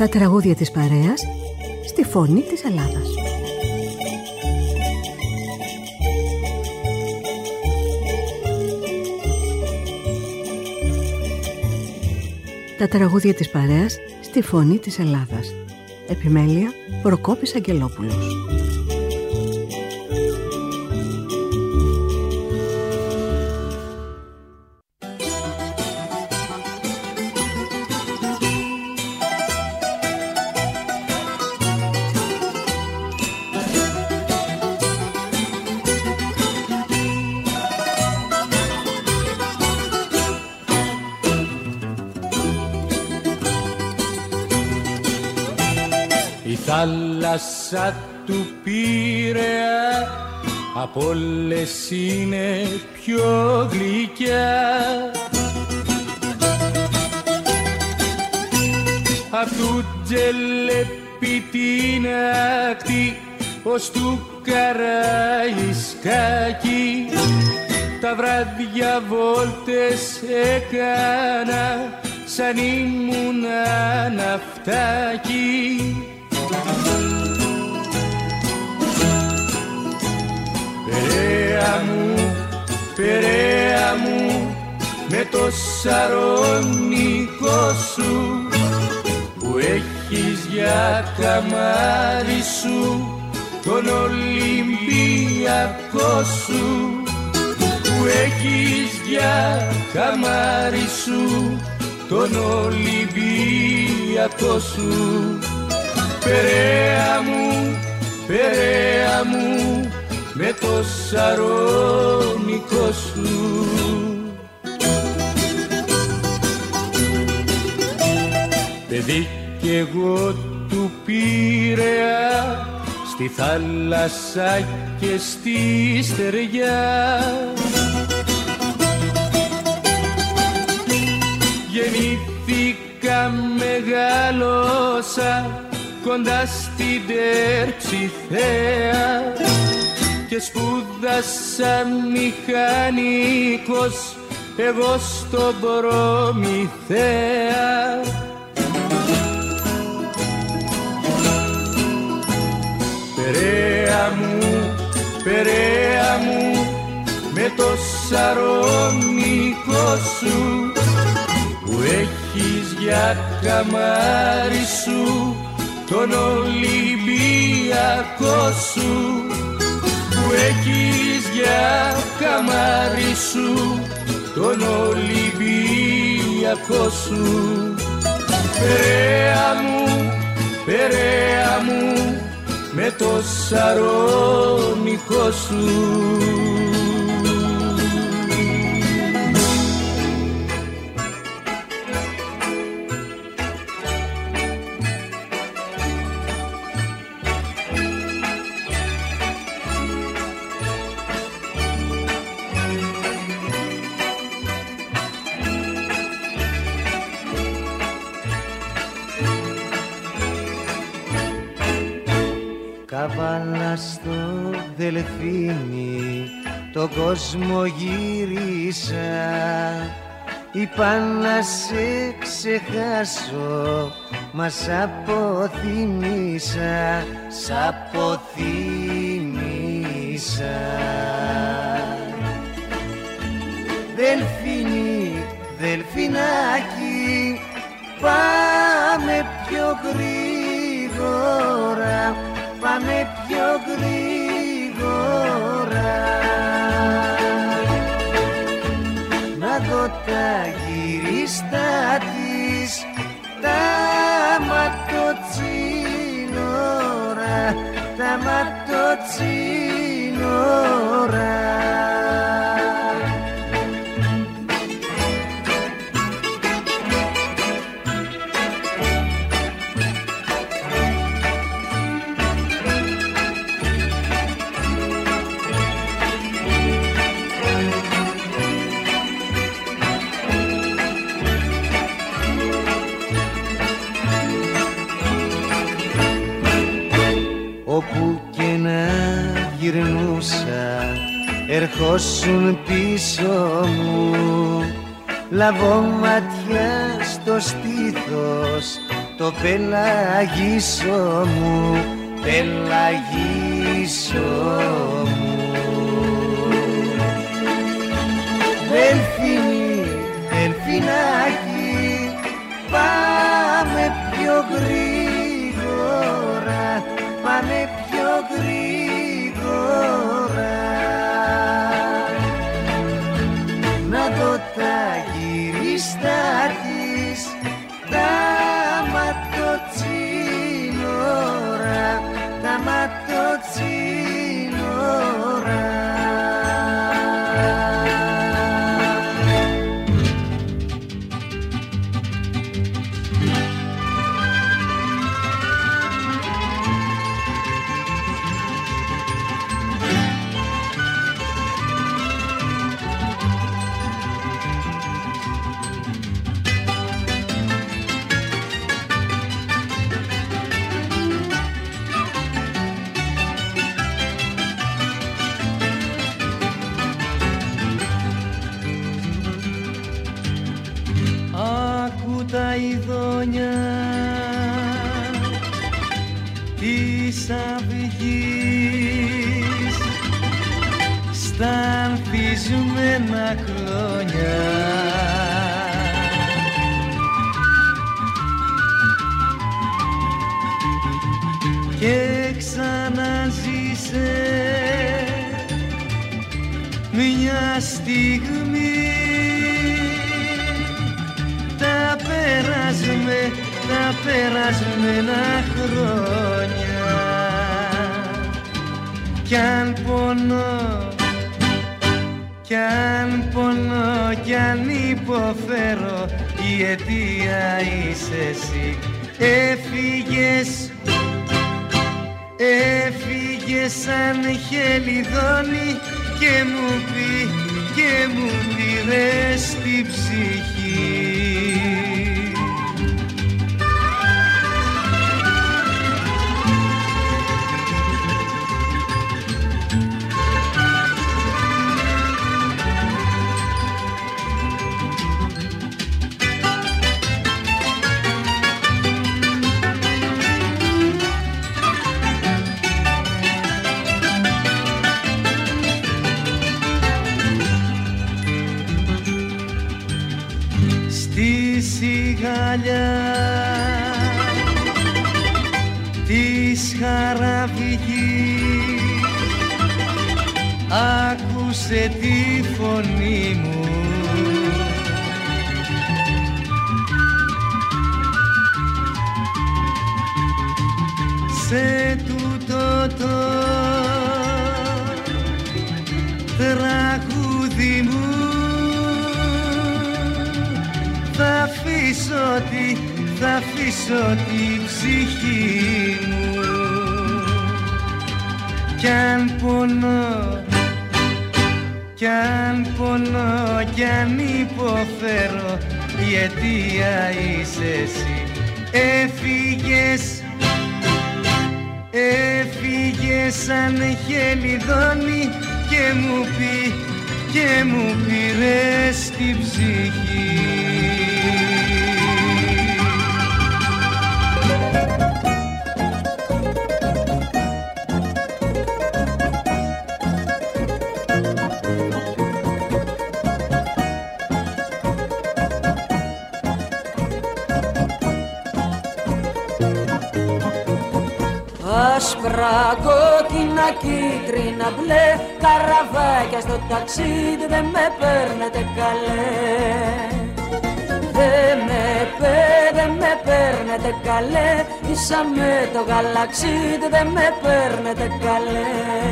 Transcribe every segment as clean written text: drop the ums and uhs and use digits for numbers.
Τα τραγούδια της παρέας στη φωνή της Ελλάδας. Τα τραγούδια της παρέας στη φωνή της Ελλάδας. Επιμέλεια Προκόπης Αγγελόπουλος. Θάλασσα του Πειραιά απ' όλες είναι πιο γλυκιά. Απ' του Τζελέπη την ακτή ως του Καραϊσκάκη τα βράδια βόλτες έκανα σαν ήμουν ναυτάκι. Περαία μου, με το σαρονικό σου που έχεις για καμάρι σου τον Ολυμπιακό σου, που έχεις για καμάρι σου τον Ολυμπιακό σου. Περαία μου, με το σαρονικό σου. Παιδί κι εγώ του Πειραιά, στη θάλασσα και στη στεριά. Γεννήθηκα, μεγάλωσα κοντά στην Τερψιθέα και σπούδασα μηχανικός εγώ στον Προμηθέα. Περαία μου, με το σαρονικό σου που έχεις για καμάρι σου τον Ολυμπιακό σου, που έχεις για καμάρι σου τον Ολυμπιακό σου. Περαία μου, με το σαρονικό σου. Καβάλα στο Δελφίνι, τον κόσμο γύρισα. Είπα να σε ξεχάσω, μα σ' αποθύμησα, σ' αποθύμησα. Δελφίνι, Δελφινάκι, πάμε πιο γρήγορα, πάμε πιο γρήγορα. Να δω τα γυριστά της, τα ματοτσίνορα, τα ματοτσίνορα. Όπου και να γυρνούσα, ερχόσουν πίσω μου. Λαβώ ματιά στο στήθος το Πελαγίσο μου, Πελαγίσο μου. Δελφίνι, Δελφινάκι, πάμε πιο γρήγορα, πάμε πιο γρήγορα. Να δω τα γυρίστα της, τα ματοτσίνορα, τα ματοτσίνορα. Τα ειδόνια της αυγής στα ανθισμένα χρόνια και ξαναζήσε μια στιγμή τα περασμένα χρόνια. Κι αν πονώ, κι αν υποφέρω, η αιτία είσαι εσύ. Έφυγες σαν χελιδόνι και μου πήρες την ψυχή. Σιγάλια της χαραβικής άκουσε τη φωνή μου. Σε τούτο το τραγούδι μου θα αφήσω τη ψυχή μου. Κι αν πονώ, κι αν υποφέρω, η αιτία είσαι εσύ. Έφυγες σαν χελιδόνι και μου πήρες την ψυχή. Άσπρα, κόκκινα, κίτρινα, μπλε καραβάκια στο ταξίδι δεν με παίρνετε καλέ. Δεν με παίρνετε καλέ, ίσα με το γαλαξίδι δεν με παίρνετε καλέ.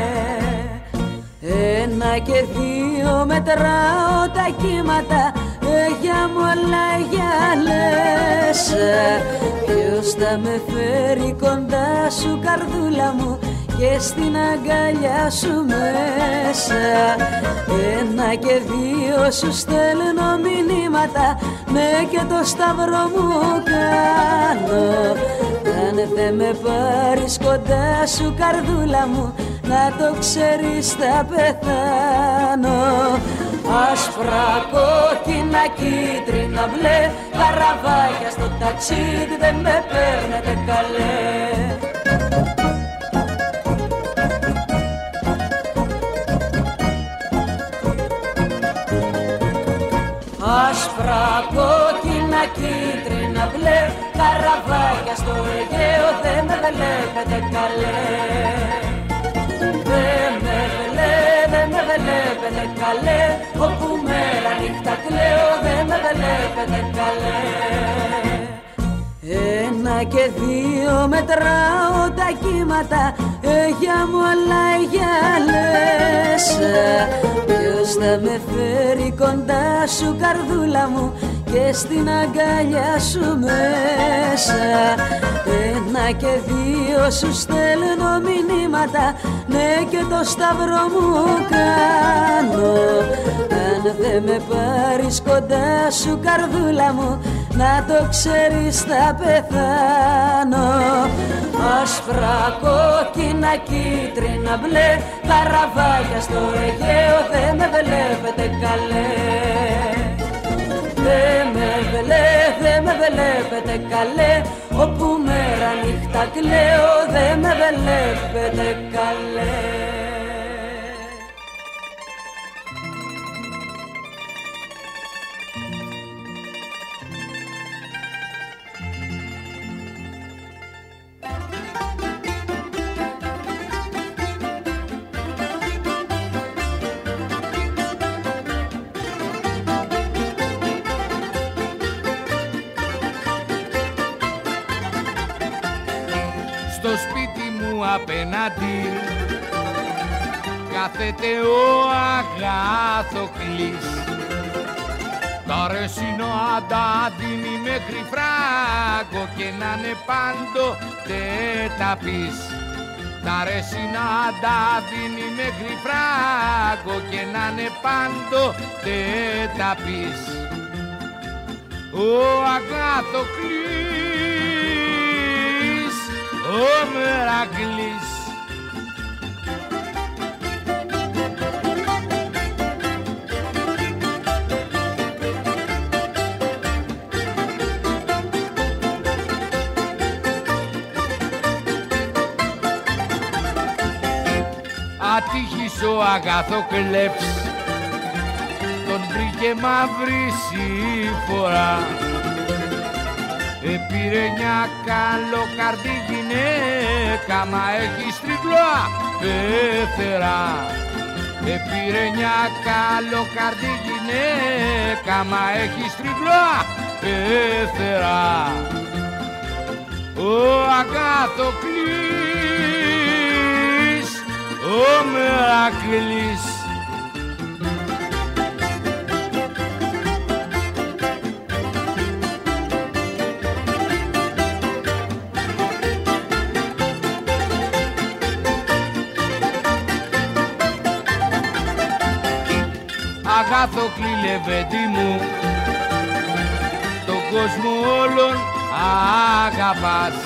1 και 2 μετράω τα κύματα, για μου όλα για λες. Ποιος θα με φέρει κοντά σου καρδούλα μου και στην αγκαλιά σου μέσα. 1 και 2 σου στέλνω μηνύματα, με και το σταυρό μου κάνω. Αν δεν με πάρεις κοντά σου καρδούλα μου, να το ξέρεις θα πεθάνω. άσπρα, κόκκινα, κίτρινα, μπλε, καραβάκια στο ταξίδι δεν με παίρνετε καλέ. Άσπρα, κόκκινα, κίτρινα, μπλε, καραβάκια στο Αιγαίο δεν με βλέπετε καλέ. Δεν με βλέπετε καλέ, όπου μέρα νύχτα κλαίω δεν με βλέπετε καλέ. Ένα και δύο μετράω τα κύματα, για μου όλα γυαλές. Ποιος θα με φέρει κοντά σου καρδούλα μου και στην αγκαλιά σου μέσα. Ένα και δύο σου στέλνω μηνύματα, ναι και το σταυρό μου κάνω. Αν δεν με πάρεις κοντά σου καρδούλα μου, να το ξέρεις θα πεθάνω. Άσπρα, κόκκινα, κίτρινα, μπλε, καραβάκια στο Αιγαίο δεν με βλέπετε καλέ. Δεν με βλέπετε καλέ, όπου μέρα νύχτα κλαίω δεν με βλέπετε καλέ. Στο σπίτι μου απέναντι κάθεται ο Αγάθοκλής. Τα ρεσινό αντάδυνει μέχρι φράγκο και να είναι πάντοτε τα πεις. Τα ρεσινά αντάδυνει μέχρι φράγκο και να είναι πάντοτε τα πεις. Ο Αγάθοκλής, ο Μερακλής. Ατύχης ο Αγαθοκλέψ, τον βρήκε μαύρη συμφορά. Επήρε μια καλοκαρδί γυναίκα, μα έχει στρικλό πεθερά. Επήρε μια καλοκαρδί γυναίκα, μα έχει στρικλό πεθερά. Ο Αγαθοκλής, ο Μερακλής. Αγάθοκλη λεβέντη μου, τον κόσμο όλον αγαπάς.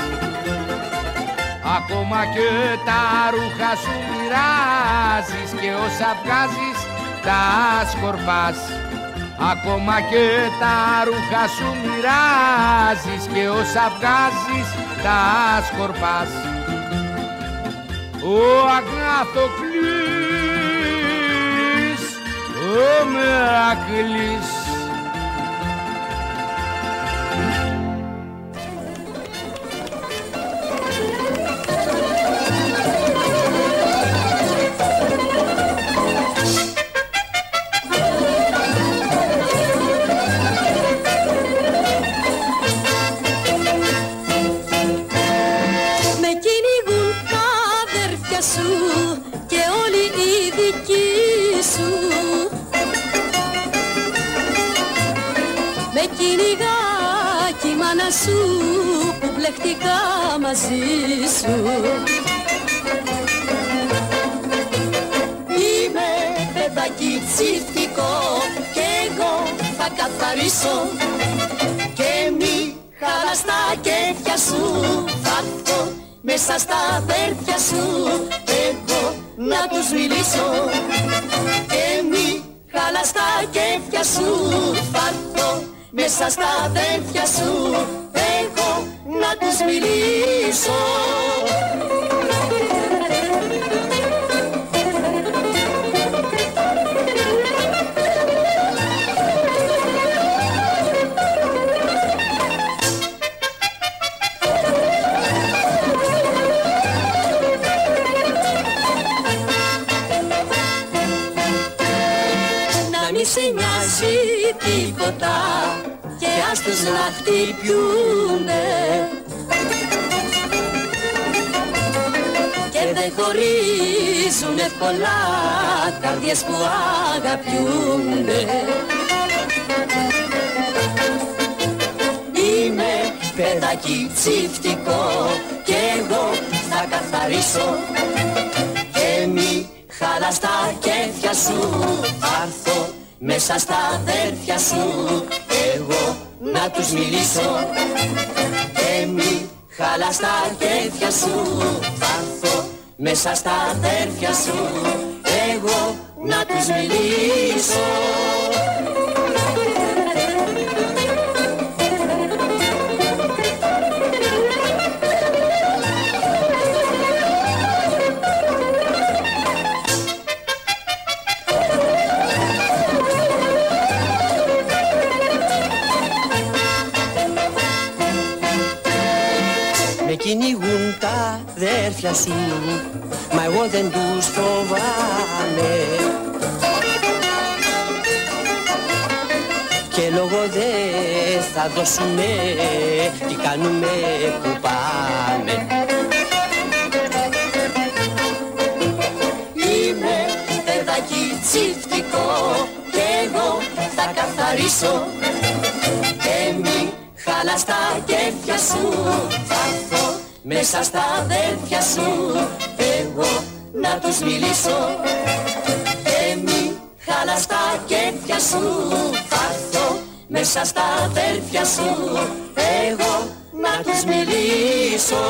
Ακόμα και τα ρούχα σου μοιράζεις και όσα βγάζεις τα σκορπάς. Ακόμα και τα ρούχα σου μοιράζεις και όσα βγάζεις τα σκορπάς. Ο Αγάθοκλής, ο Μερακλής. Σου που μπλεχτικά μαζί σου. Είμαι παιδάκι τσιφτικό και εγώ θα καθαρίσω και μη χαλάς τα κέφια σου. Θα έρθω μέσα στα αδέρφια σου εγώ να τους μιλήσω και μη χαλαστά κέφια σου θα έρθω μέσα στα αδέρφια σου εγώ να τους μιλήσω. Μη σε νοιάζει τίποτα και ας τους να χτυπιούνε και δεν χωρίζουν εύκολα καρδιές που αγαπιούνε. Είμαι παιδάκι τσιφτικό και εγώ θα καθαρίσω και μη χαλαστά κέφια σου θα έρθω μέσα στα αδέρφια σου εγώ να τους μιλήσω και μη χαλαστά κέφια σου θα έρθω μέσα στα αδέρφια σου εγώ να τους μιλήσω. Με κυνηγούν τα αδέρφια σου, μα εγώ δεν τους φοβάμαι και λόγω δεν θα δώσουνε, τι κάνουμε που πάμε. Είμαι παιδάκι τσιφτικό και εγώ θα καθαρίσω και μη χαλαστά κέφια σου θα έρθω μέσα στα αδέρφια σου εγώ να τους μιλήσω και μη χαλαστά κέφια σου θα έρθω μέσα στα αδέρφια σου εγώ να τους μιλήσω.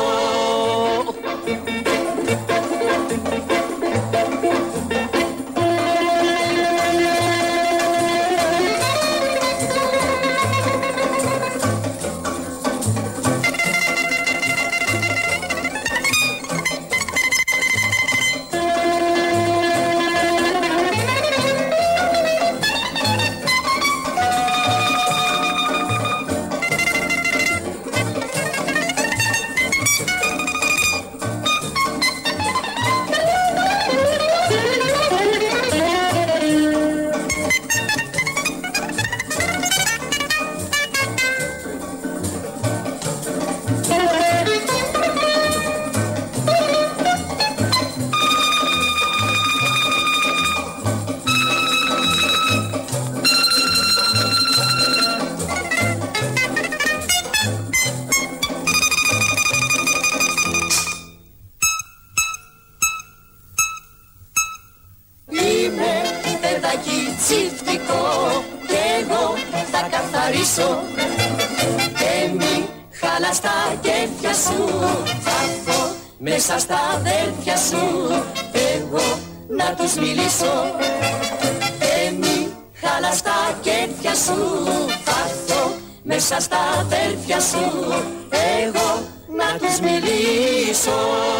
Τσιφτικό και εγώ θα καθαρίσω και μη χαλαστά κέφια σου θα έρθω μέσα στα αδέρφια σου εγώ να τους μιλήσω και μη χαλαστά κέφια σου θα έρθω μέσα στα αδέρφια σου εγώ να τους μιλήσω.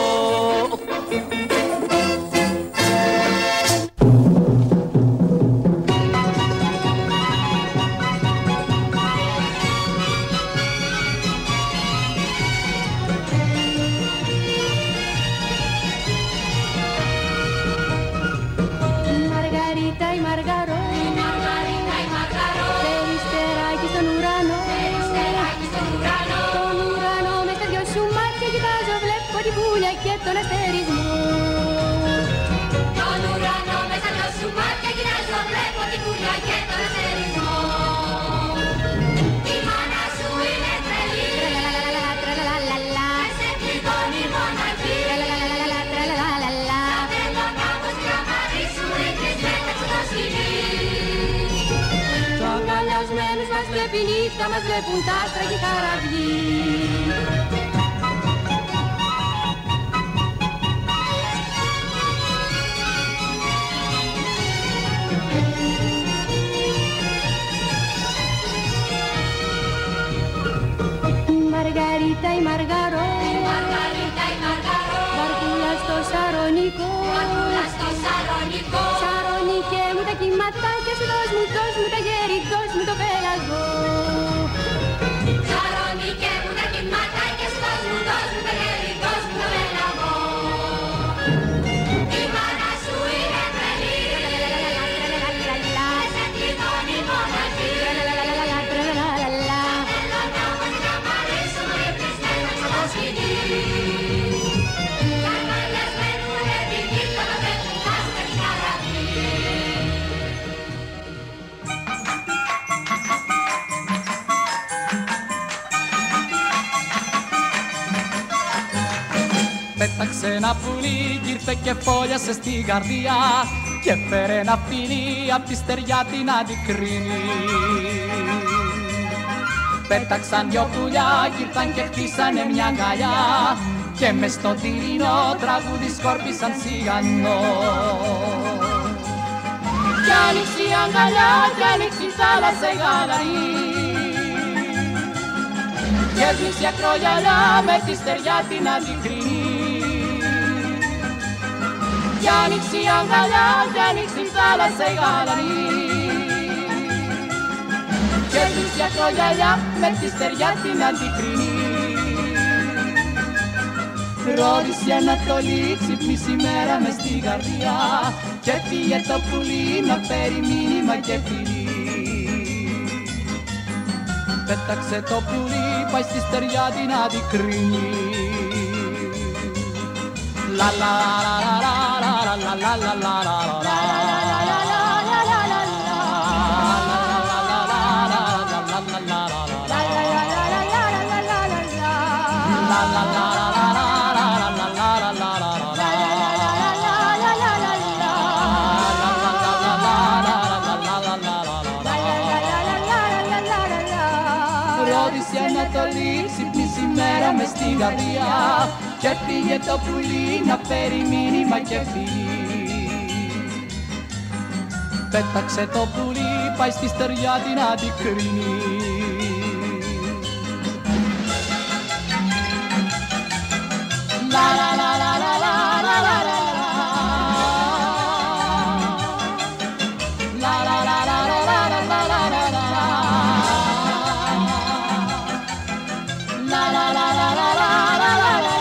Και τον αστερισμό. Τον ουρανό μέσα δυο σου μάτια κοιτάζω, βλέπω την κούλια και τον αστερισμό. Η μάνα σου είναι τρελή, σε πληγώνει μοναχή. Θα θέλω κάπως να μ' σου ρίχνεις μέσα στο σκηνή. Το αγκαλιασμένους μας βλέπει νύχτα, μας βλέπουν τα άστρα και καραβιοί. Μαργαρίτα η Μαργαρό, Βαρκούλα στο Σαρονικό, Σαρονικέ μου τα κυματάκια σου, δώσ' μου τα γέρι, δώσ' μου το πέλαγο. Σαρονικέ μου τα κυματάκια σου, δώσ' μου τα γέρι, δώσ' μου το πέλαγο. Η μάνα σου είναι τρελή, σε τιμώνει μοναχή. Πέταξε ένα πουλί κι ήρθε και φόλιασε στην καρδιά και φέρε ένα φίλι απ' τη στεριά την αντικρίνη. Πέταξαν δυο πουλιά κι ήρθαν και χτίσανε μια αγκαλιά και μες στο τυρινό τραγούδι σκόρπισαν σιγανό. Κι άνοιξε η αγκαλιά κι άνοιξε η θάλασσα η γαλαρή και έσβησε η ακρογιαλιά με τη στεριά την αντικρίνη. Κι άνοιξε η αγκαλιά κι άνοιξε η θάλασσα η γαλαρή και έσβησε η ακρογιαλιά με τη στεριά την αντικρίνη. Ρώτησε η Ανατολή, ξυπνήσει η μέρα μες στην καρδιά και πήγε το πουλί να φέρει μήνυμα και φιλί. Πέταξε το πουλί, πάει στη στεριά την αντικρίνη. La la la la la la la la la la la. Ρώτησε η Ανατολή, ξυπνήσει η μέρα μες στην καρδιά και πήγε το πουλί να φέρει μήνυμα και φιλί. Πέταξε το πουλί, πάει στη στεριά την αντικρίνη. La la la la la la la la la. La la la la la la la la la la. La la la la la la la la la.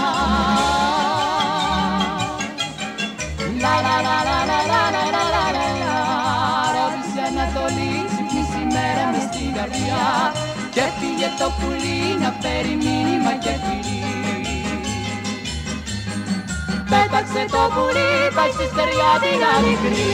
La la la la la la la la la la. Ρώτησε Ανατολή, ξυπνήσει η μέρα μες στην καρδιά και πήγε το πουλί να φέρει μήνυμα και φιλί. Πέταξε το πουλί, πάει στη στεριά την αληθινή.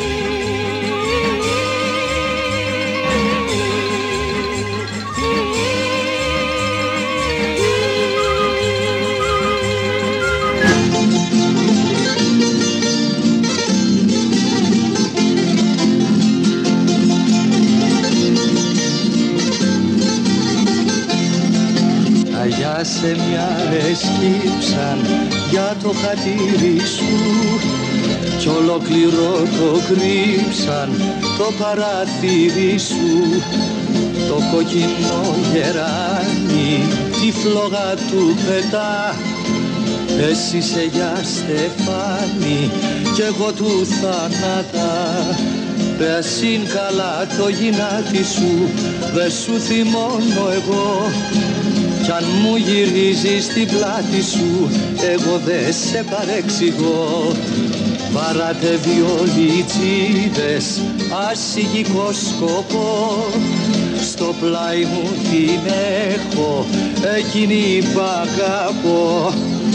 Αγιά σε μια εσκύψαν για το χατήρι σου κι ολόκληρο το κρύψαν το παράθυρι σου. Το κόκκινο γεράνι τη φλόγα του πετά. Εσύ είσαι για στεφάνι κι εγώ του θάνατα. Πες είναι καλά το γυνάτι σου, δε σου θυμώνω εγώ. Κι αν μου γυρίζεις την πλάτη σου, εγώ δε σε παρεξηγώ. Βαράτε βιολιτσίδες, ασυγικό σκοπό. Στο πλάι μου την έχω, εκείνη που αγαπώ.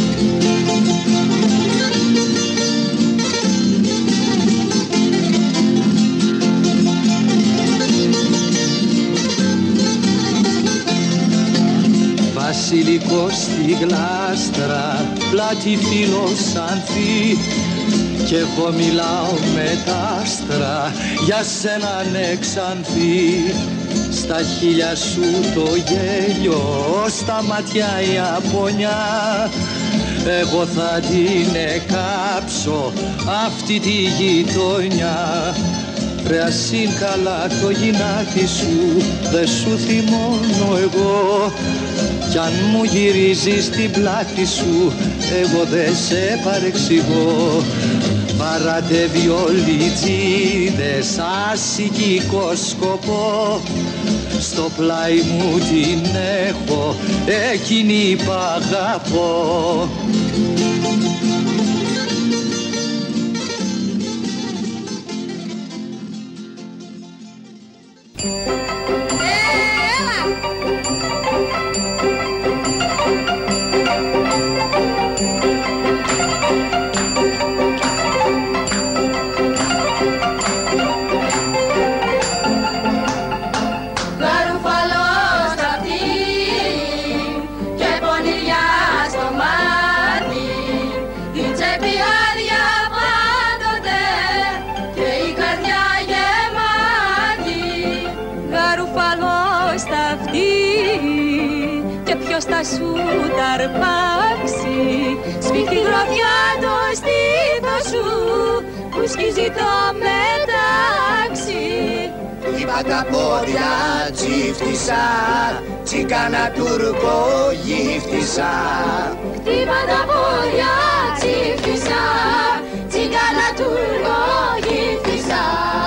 Βασιλικό στη γλάστρα, πλάτη φιλοσανθή. Κι εγώ μιλάω με τα άστρα, για σένα ανεξανθή. Στα χείλια σου το γέλιο, στα μάτια η απονιά. Εγώ θα την εκάψω αυτή τη γειτονιά. Ρε ας είναι καλά το γυνάτι σου, δε σου θυμώνω εγώ. Κι αν μου γυρίζεις την πλάτη σου, εγώ δε σε παρεξηγώ. Παράτε βιολιτζίδες, ασυγικό σκοπό. Στο πλάι μου την έχω, εκείνη που αγαπώ. Θα σου ταρπάξει, σφίχτη γροθιά το στήθος σου που σκίζει το μετάξι. Χτύπα τα πόδια τσίφτησα, τσίκανα τουρκο γύφτησα. Χτύπα τα πόδια τσίφτησα, τσίκανα τουρκο γύφτησα.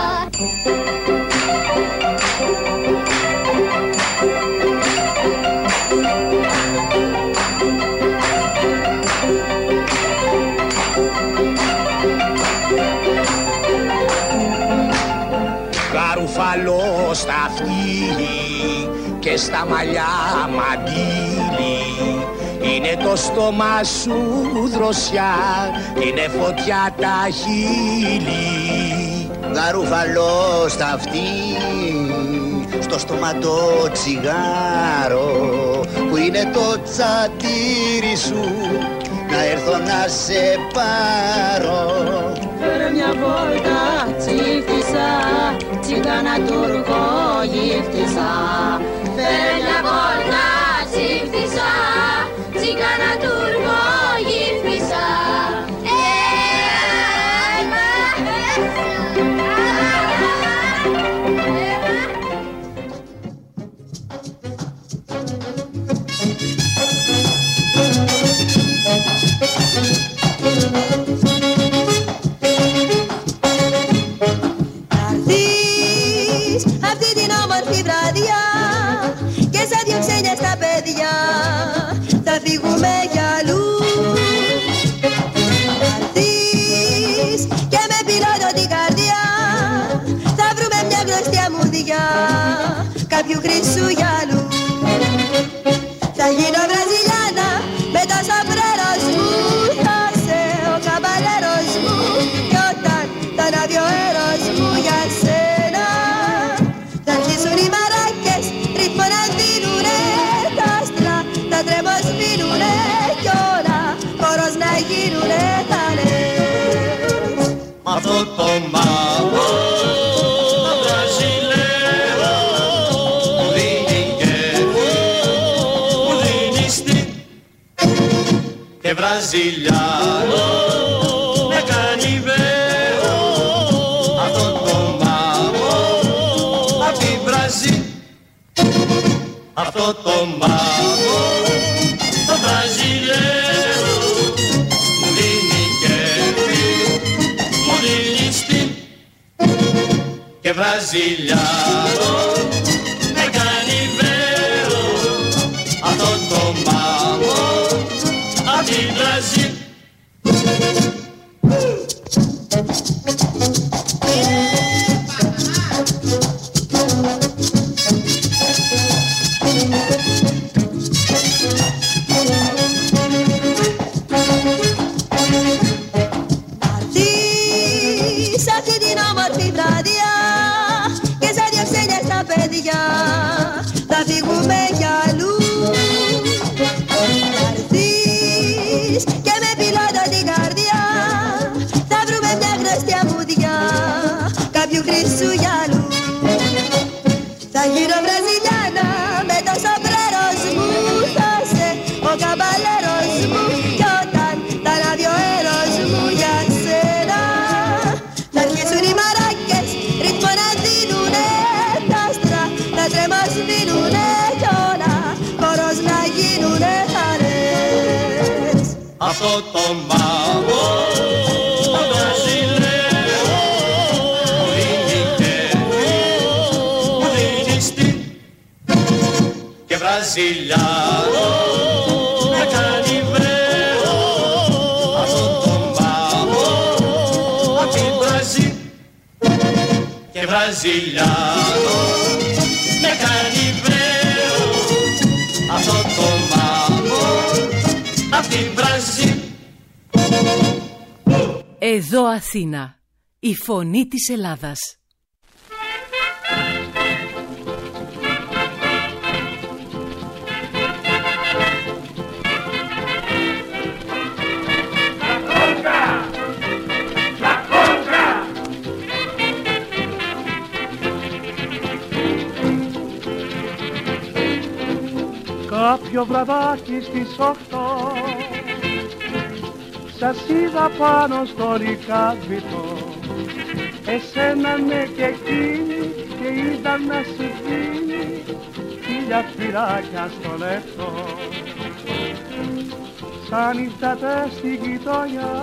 Γαρουφαλό στα αυτή και στα μαλλιά μαντήλι. Είναι το στόμα σου δροσιά, είναι φωτιά τα χείλη. Γαρουφαλό στα αυτή, στο στόμα το τσιγάρο, που είναι το τσατήρι σου, να έρθω να σε πάρω. Φέρε μια βόλτα τσίφτησα, τσίγανα τουρκο γύφτησα. Φέρε μια βόλτα τσίφτησα, τσίγανα τουρκο γύφτησα. Αυτή την όμορφη βραδιά και σαν δυο ξένια στα παιδιά θα φύγουμε για αλλού. Αρθείς και με πιλότο την καρδιά θα βρούμε μια γνωστή αμμουδιά κάποιου χρυσού γυαλού. Θα γίνω βραζιλιάνα με το σομπρέρος μου, θα σε ο καμπαλέρος μου κι όταν θα ανάβει ο έρος μου για σένα θα αρχίσουν οι μαράκες ρυθμό να δίνουνε, τα άστρα τα τρέμω σβήνουνε κι όλα χορός να γίνουνε θα λες. Μ' αυτό το μάγο το βραζιλέρο μου δίνει κέφι, μου δίνει στυλ και βραζιλιάνο με κάνει βέρο. Αυτό το μάγο απ' τη Βραζίλ, αυτό το μάγο το βραζιλέρο μου δίνει κέφι, μου δίνει στυλ και βραζιλιάνο με κάνει βέρο. Αυτό το μάγο απ' τη Βραζίλ. Αρθείς αυτή την όμορφη βραδιά και σαν δυο ξένια στα παιδιά θα φύγουμε για αλλού. Αρθείς και με πιλότο την καρδιά αυτό το μάμο Βραζιλέο που δίνει στην και Βραζιλιάνο με κάνει βρέο αυτό το μάμο απ' την Βραζίλ και Βραζιλιάνο με κάνει βρέο αυτό το μάμο απ' την Βραζίλ. Εδώ Αθήνα, η φωνή της Ελλάδας. Κάποιο βραδάκι στις 8 σας είδα πάνω στο ρικάβιτο. Εσένα ναι και εκείνη και είδα να σου δίνει 1000 φυράκια στο λεπτό. Σαν ήρθατε στη γειτονιά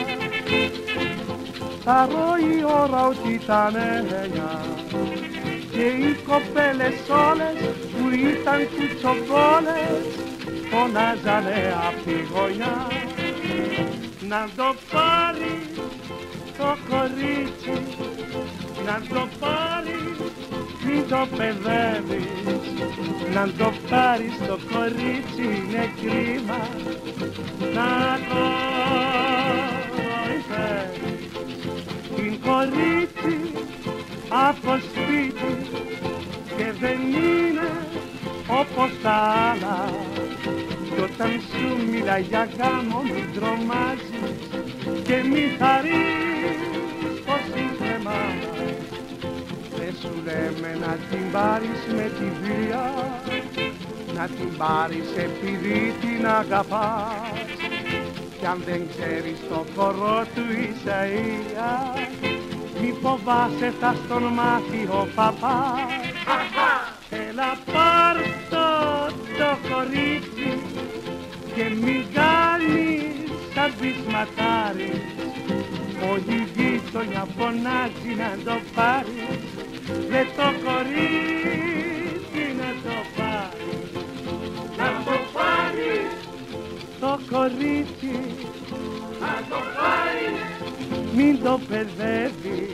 θα ρώει η ώρα ότι ήταν 9 και οι κοπέλες όλες που ήταν κουτσομπόλες φωνάζανε απ' τη γωνιά. Να το πάρει το κορίτσι, να το πάρει, μην το παιδεύεις. Να το πάρεις το κορίτσι, είναι κρίμα να το υφέρεις. Την κορίτσι από σπίτι και δεν είναι όπως τα άλλα. Κι όταν σου μιλά για γάμο μην τρομάζεις και μη χαρείς πως είναι μάνα. Δεν σου λέμε να την πάρεις με τη βία, να την πάρεις επειδή την αγαπάς. Κι αν δεν ξέρεις το χορό του Ισαΐα, μη φοβάσαι θα στον μάθει ο παπάς. Έλα πάρ' το κορίτσι και μη κάνεις σαν πεισματάρεις. Όλη η γείτονια φωνάζει να το πάρεις, δε το κορίτσι να το πάρεις. Να το πάρεις το κορίτσι, να το πάρεις, μην το παιδεύεις.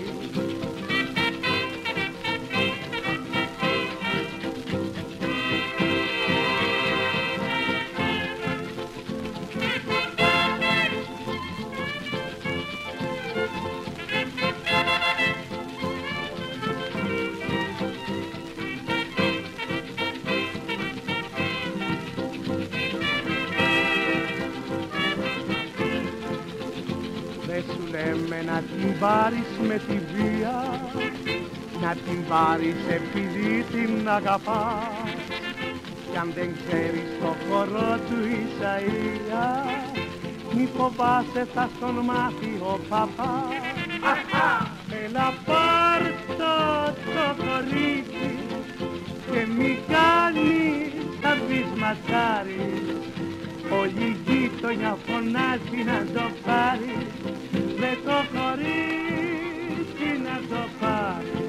Να την πάρεις με τη βία, να την πάρεις επειδή την αγαπάς. Κι αν δεν ξέρεις το χορό του Ισαΐα, μη φοβάσαι θα στον μάθει ο παπάς. Έλα πάρ' το κορίτσι και μη κάνεις σαν πεισματάρεις. Όλη η γείτονια φωνάζει να το πάρεις, με το κορίτσι να το πάρεις.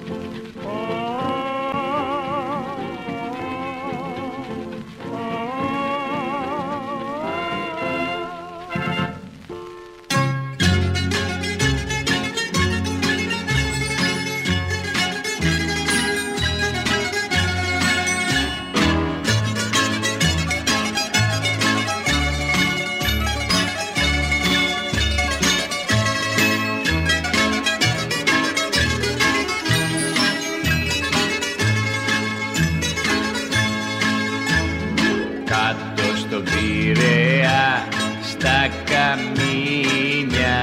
Στα καμίνια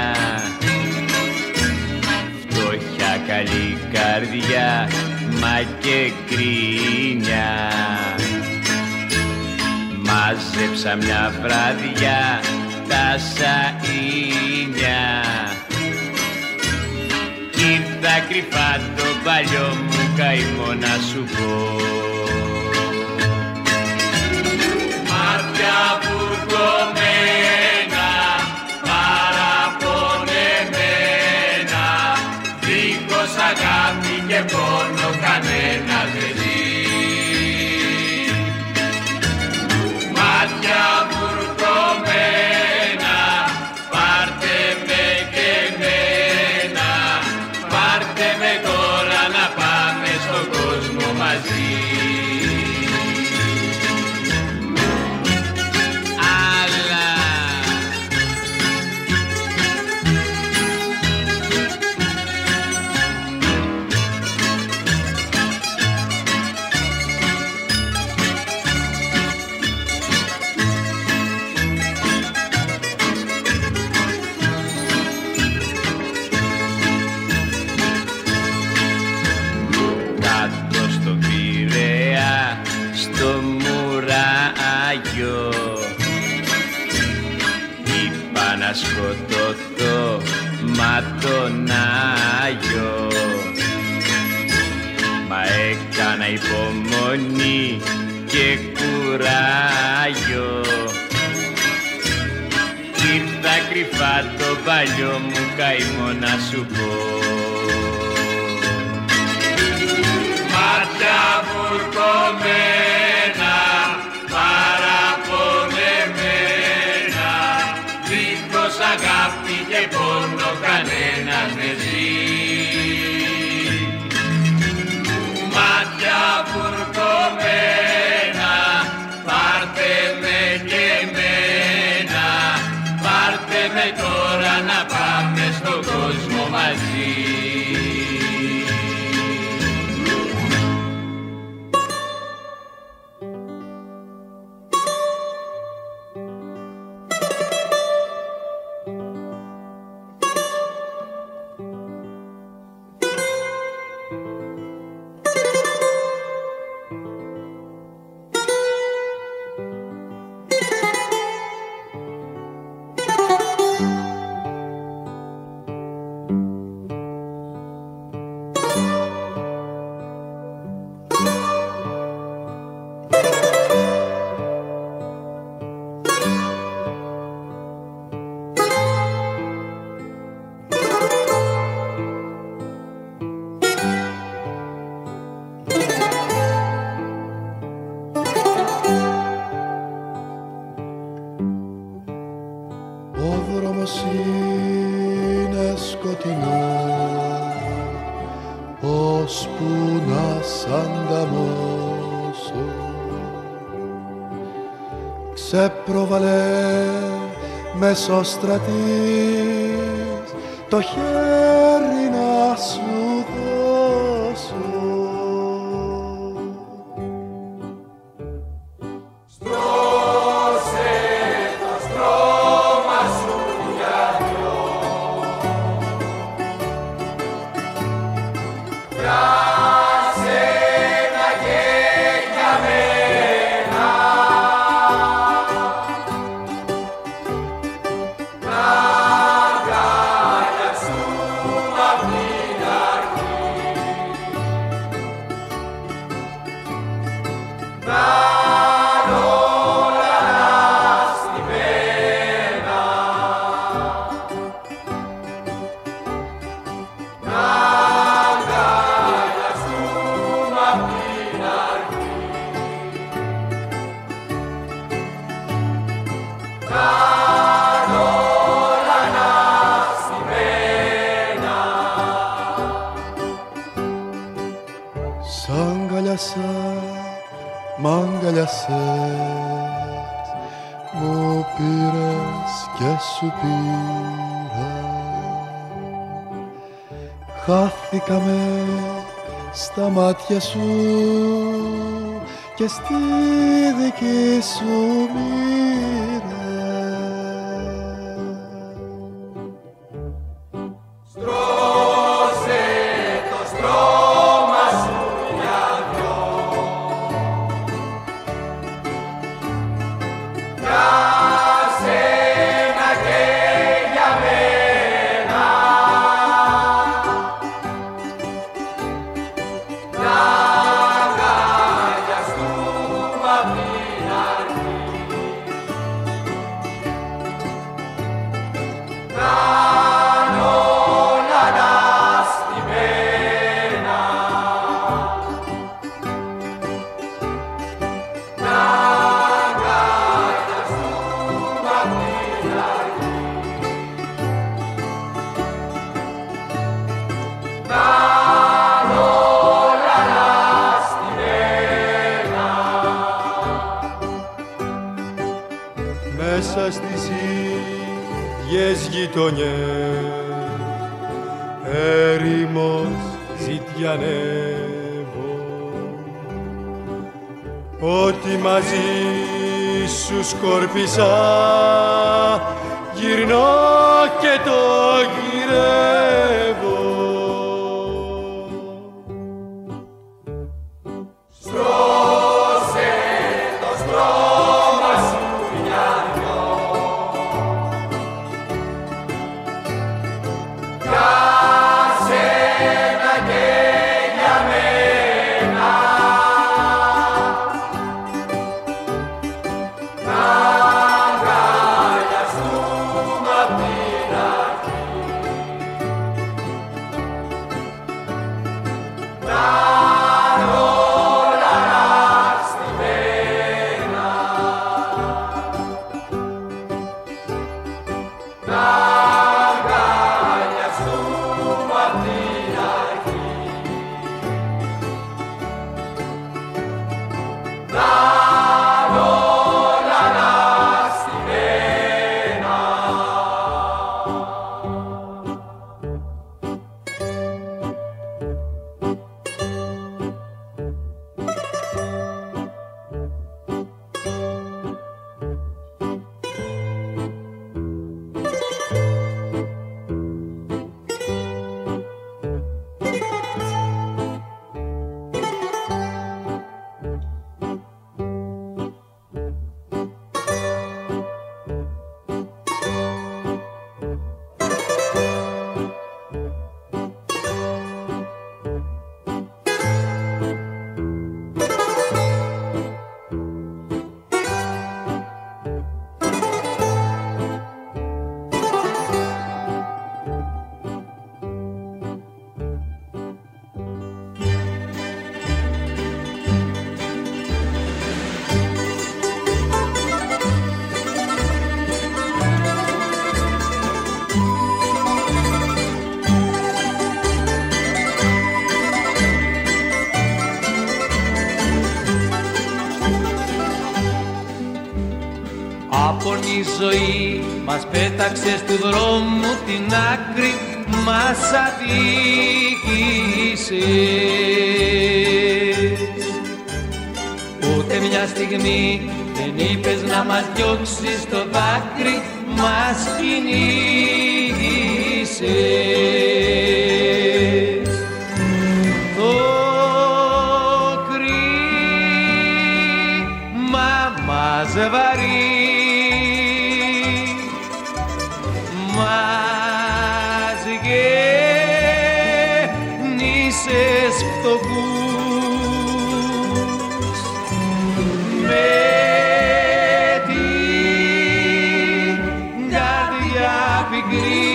φτώχεια, καλή καρδιά, μα και γκρίνια. Μάζεψα μια βράδια τα σαΐνια, ήρθα κρυφά το παλιό μου καημό να σου πω. Μάτια βουρκωμένα είπα να σκοτωθώ, μα τον Άγιο. Μα έκανα υπομονή και κουράγιο. Ήρθα κρυφά το παλιό μου καημό να σου πω. Μάτια βουρκωμένα, παραπονεμένα, δίχως αγάπη και πόνο κανένας δεν ζει. Μάτια βουρκωμένα, πάρτε με και εμένα, πάρτε με τώρα να πάμε στον κόσμο μαζί. Ξεπρόβαλε μεσοστρατής το χέρι να σου δώσω. Στρώσε το στρώμα σου για δυο, για σένα και για μένα. Μ' αγκαλιάσες, μου πήρες και σου πήρα. Χάθηκαμε στα μάτια σου και στη δική σου μοίρα. Στρώσε το στρώμα σου για δυο, για σένα και για μένα. Να αγκαλιαστούμε απ' την αρχή, να όλα αναστημένα, να αγκαλιαστούμε απ' την αρχή, να όλα αναστημένα. Μέσα στις ίδιες γειτονιές έρημος ζητιανεύω, ότι μαζί σου σκόρπισα γυρνώ και το γυρεύω. Στρώσε το στρώμα σου για δυο, ζωή μας πέταξε του δρόμου την άκρη, μας αδίκησες. Ούτε μια στιγμή δεν είπες να μας διώξεις το δάκρυ, μας κινήσες. Το κρίμα μας βαρύ, μας γέννησες φτωχούς με την καρδιά πικρή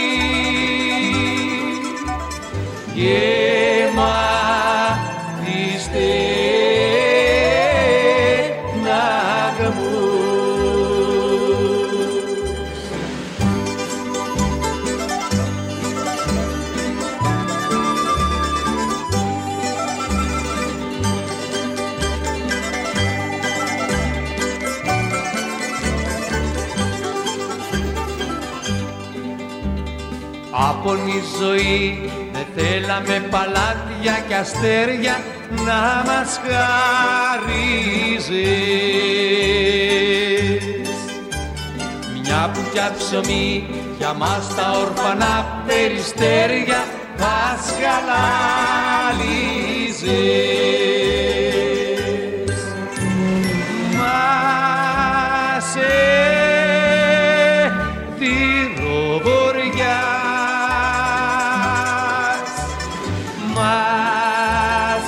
γεμάτη στεναγμούς. Άπονη ζωή, δεν θέλαμε παλάτια κι αστέρια να μας χαρίζεις. Μια μπουκιά ψωμί για μας τα ορφανά περιστέρια μας χαλάλιζες. Μας θηροβοριά, μας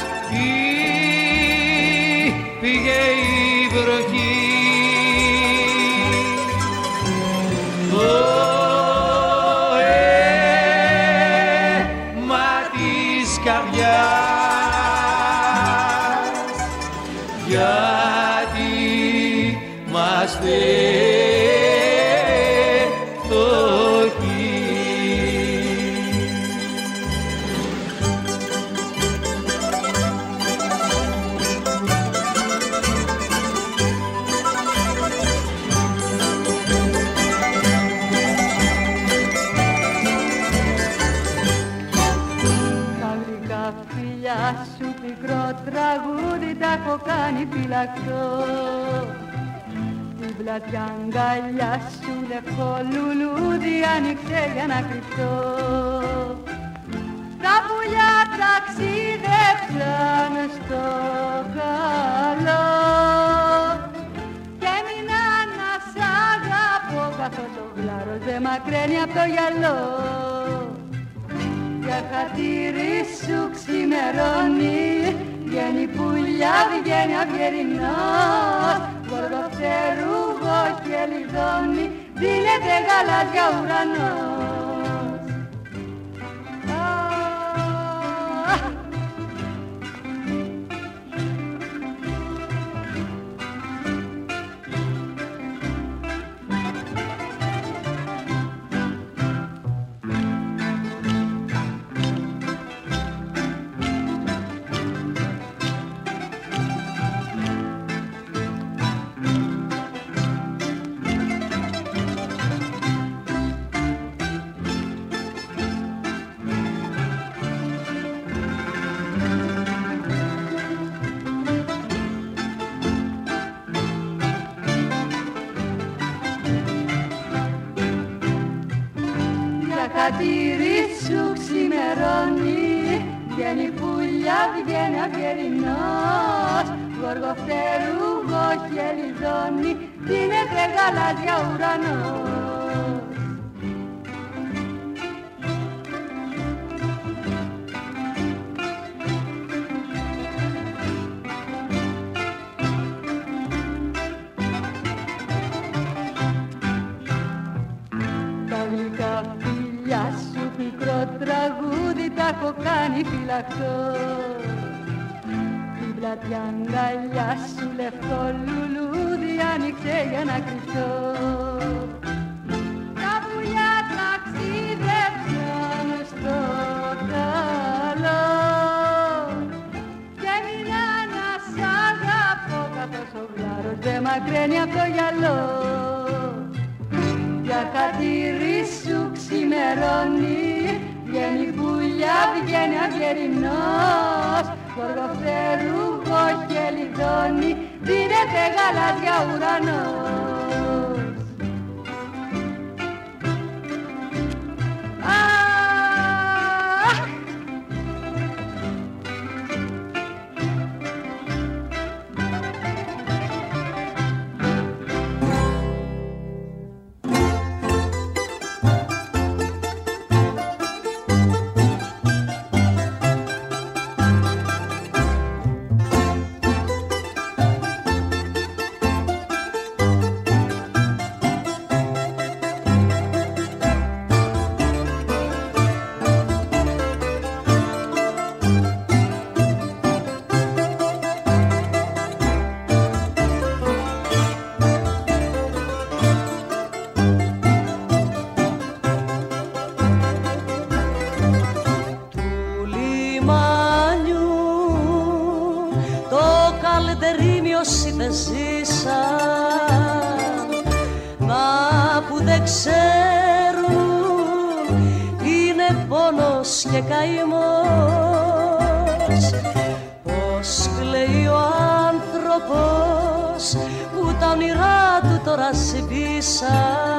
πήγε η βροχή. Το αίμα της καρδιάς, γιατί είμαστε φτωχοί. Σου πικρό τραγούδι τα έχω κάνει φυλακτό. Την πλατιά αγκαλιά σου λευκό λουλούδι άνοιξε για να κρυφτώ. Τα πουλιά ταξίδεψαν στο καλό και έμεινα να σ' αγαπώ, καθώς ο γλάρος δεν μακραίνει απ' το γυαλό. Για χατήρι σου ξημερώνει, βγαίνει πουλιά, βγαίνει αυγερινός, γοργοψερούγο και λιδώνει, δίνεται γαλάζια ουρανός. Χατήρι σου ξημερώνει, βγαίνει πουλιά, βγαίνει αυγερινός, γοργοφτερούγο και λιδώνει, δίνεται γαλάζια ουρανός. Τα γλυκά φιλιά σου πικρό τραγούδι τα έχω κάνει φυλακτό. Την πλατιά αγκαλιά σου λευκό λουλούδι άνοιξε για να κρυφτώ. Τα πουλιά ταξίδεψαν στο καλό και έμεινα να σ' αγαπώ, καθώς ο γλάρος δεν μακραίνει απ' το γυαλό. χατήρι σου ξημερώνει, βγαίνει πουλιά, βγαίνει αυγερινός, γοργοφτερούγο και λιδώνει, δίνεται γαλάζια ουρανός. Και καημός, πως κλαίει ο άνθρωπος που τα όνειρά του τώρα σβήσαν,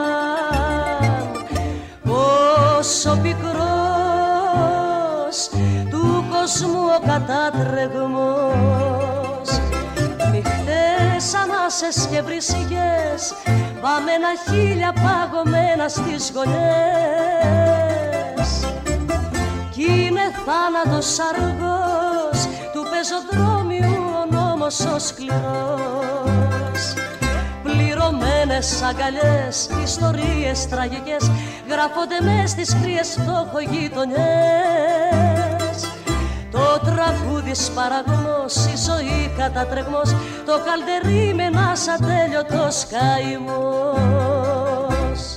πως ο πικρός του κόσμου ο κατάτρεγμος, νυχτές ανάσες και βρυσιές, βαμμένα χείλια παγωμένα στις γωνιές. Κι είναι θάνατος αργός του πεζοδρόμιου ο νόμος ο σκληρός. Πληρωμένες αγκαλιές, ιστορίες τραγικές γράφονται μες στις κρύες φτωχογειτονιές. Το τραγούδι σπαραγμός, η ζωή κατατρεγμός, το καλτερί με ένας ατέλειωτος καημός.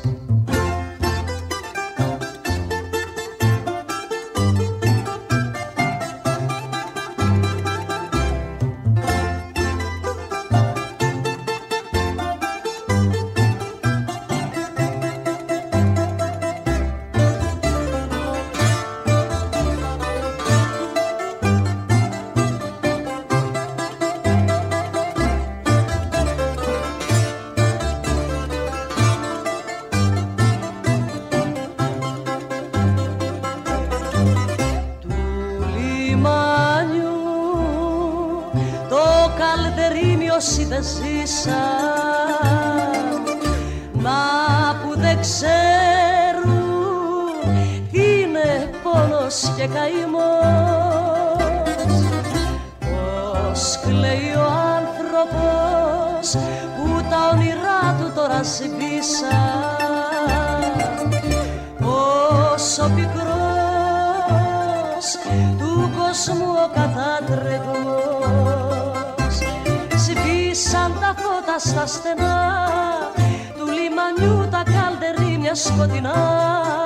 Όσοι δεν ζήσαν, μα που δεν ξέρουν τι είναι πόνος και καημός, πως κλαίει ο άνθρωπος που τα όνειρά του τώρα σβήσαν, πως ο πικρός του κόσμου ο κατάτρεγμος, σαν τα φώτα στα στενά του λιμανιού τα καλτερίμια σκοτεινά,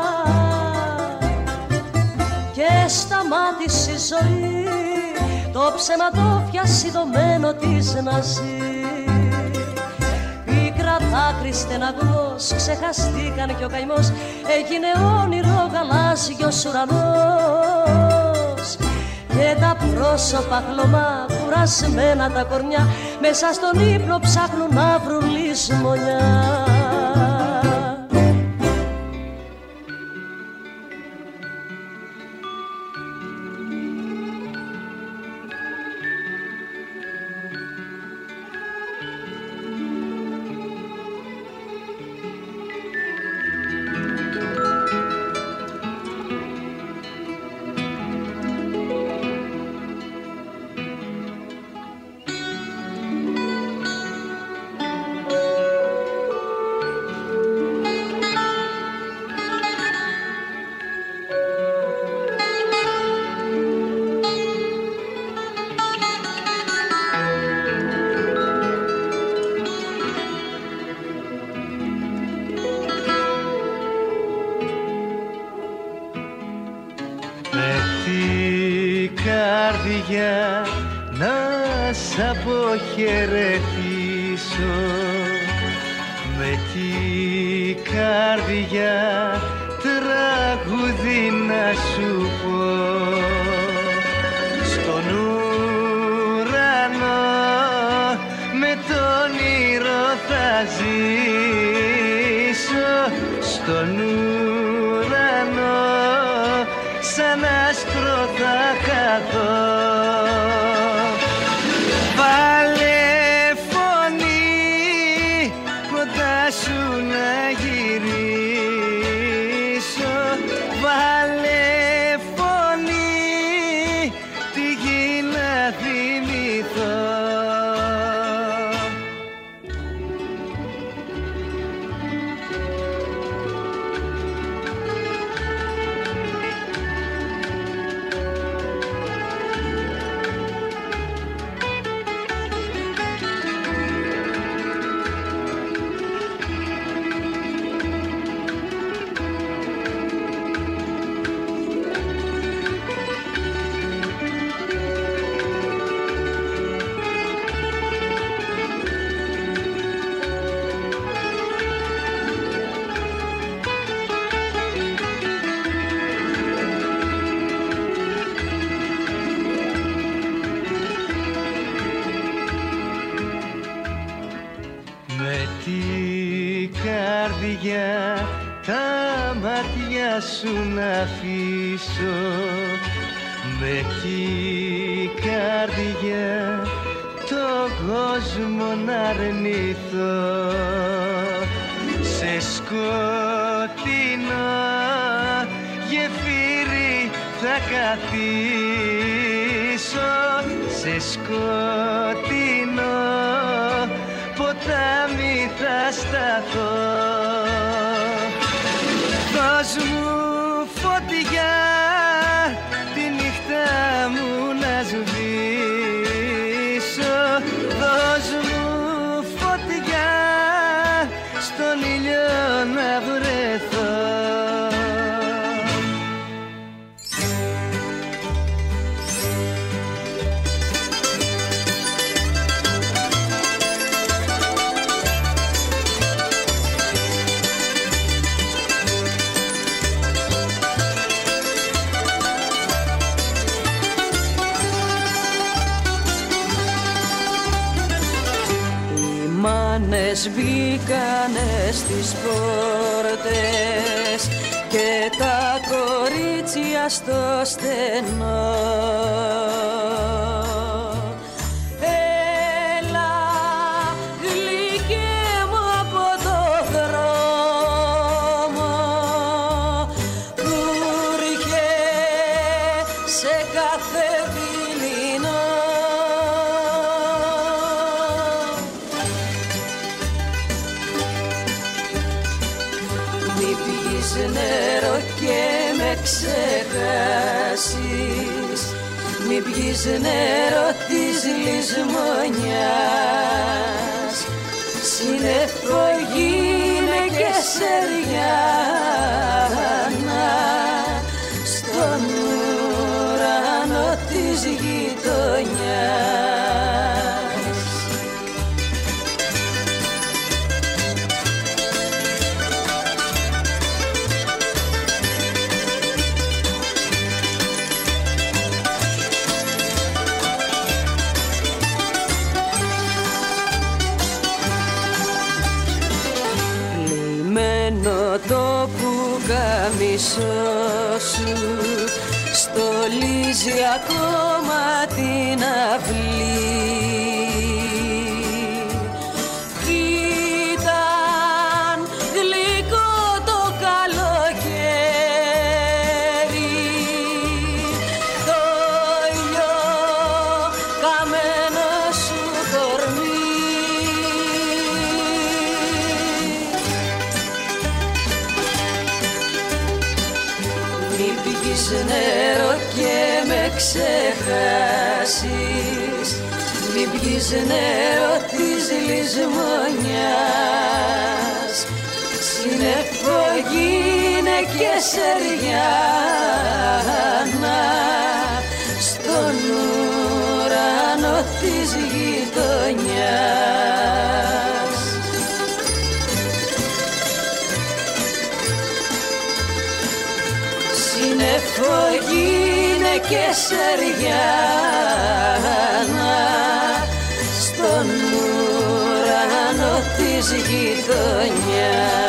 και σταμάτησε η ζωή το ψεματόφια σιδωμένο της να ζει. Πίκρα δάκρυ στεναγμός, ξεχαστήκαν κι ο καημός, έγινε όνειρο γαλάζιος ουρανός. Και τα πρόσωπα χλωμά, κουρασμένα τα κορμιά, μέσα στον ύπνο ψάχνουν να βρουν λησμονιά. καρδιά να σ' αποχαιρετήσω, με τη καρδιά τραγούδι να σου πω. Στον ουρανό με τον όνειρο θα ζήσω. Στον ουρανό σαν άστρο θα χαθώ. Βάλε φωνή κοντά σου να γυρίσω. Βάλε φωνή τη γη να θυμηθώ. Τα μάτια σου να αφήσω. Με τη καρδιά τον κόσμο να αρνηθώ. Σε σκοτεινό γεφύρι θα καθίσω. Σε σκοτεινό ποτάμι θα σταθώ. Δώσ' μου φωτιά τη νύχτα μου να σβήσω. Δώσ' μου φωτιά στον ήλιο να βρεθώ. Μπήκανε στις πόρτες και τα κορίτσια στο στενό. Έλα γλυκέ μου από το δρόμο που ρχε σε κάθε δειλινό. Νερό και με ξεχάσεις. Μην πιείς νερό της λησμονιάς. Συννεφό γίνε και σεριάνα στον ουρανό της γειτονιάς. Το πουκαμισό σου στολίζει ακόμα την αυλή. Ήταν γλυκό το καλοκαίρι, το ήλιο καμένο σου κορμί. Νερό και με ξεχάσεις. Μην πιείς νερό της λησμονιάς. Συννεφό γίνε και σεριάνα στον ουρανό της γειτονιάς. και Σεριάνα στον ουρανό της γειτονιάς.